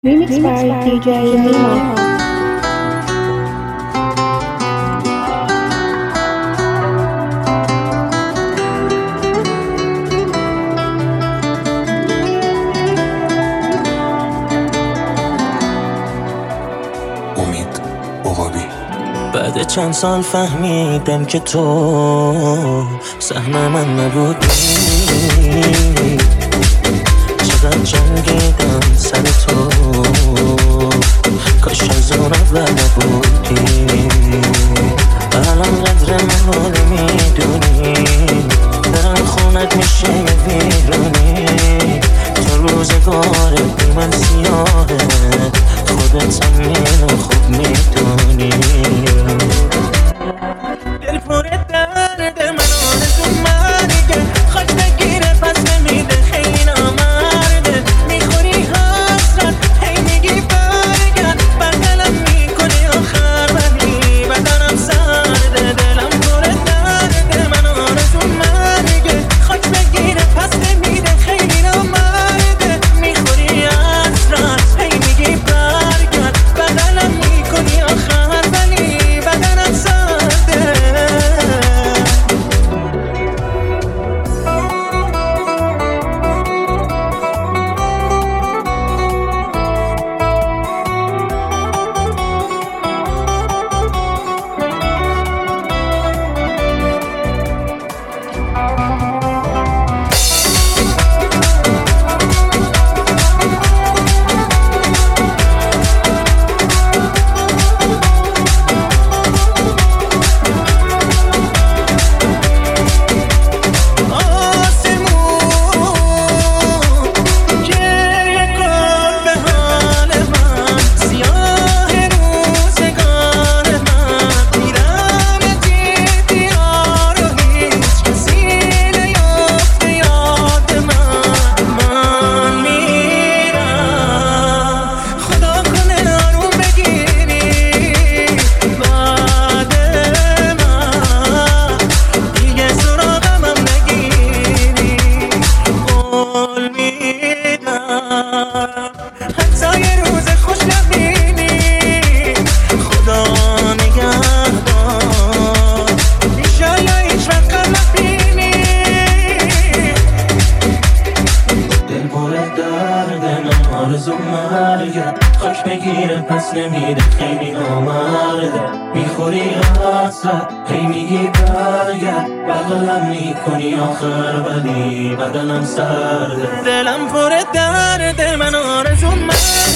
Remix by DJ Nima. امید عقابی. بعد چند سال فهمیدم که تو سهم من نبودی، چقدر جنگیدم سر تو، کاش از اون اول نبودی. الان قدر من نمیدونی، درم خونت میشه ویرونی. تو روزگارت بی من سیاهه، خودت هم اینو خوب میدونی. دل پر درد من آرزو مرگه، خاک نگیره پس نمیده خیلی نامرده. میخوری حسرت هی میگی برگرد، بدنم میکنی آخر ولی بدنم سرده. دلم پر درد من آرزو مرگه، خاک نگیره پس نمیده خیلی نامرده. میخوری حسرت هی میگی برگرد، بدنم میکنی آخر ولی بدنم سرده. حتی یه روز خوش نبینی، خدا نگهدار، ایشالله هیچ وقت غم نبینی. دل پر درد من آرزو مرگه، خاک بگیره پس نمیده خیلی نامرده. میخوری حسرت هی میگی برگرد، بغلم میکنی آخر ولی بدنم سرده. دلم پر درد من آرزو مرگه.